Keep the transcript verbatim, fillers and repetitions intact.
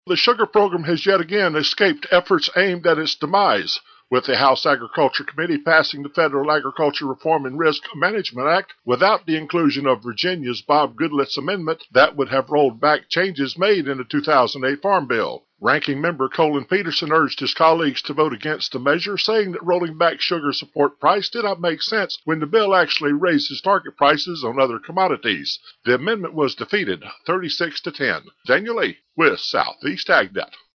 The sugar program has yet again escaped efforts aimed at its demise, with the House Agriculture Committee passing the Federal Agriculture Reform and Risk Management Act without the inclusion of Virginia's Bob Goodlatte amendment that would have rolled back changes made in the two thousand eight Farm Bill. Ranking Member Colin Peterson urged his colleagues to vote against the measure, saying that rolling back sugar support price did not make sense when the bill actually raises target prices on other commodities. The amendment was defeated thirty-six to ten. Daniel Lee with Southeast AgNet.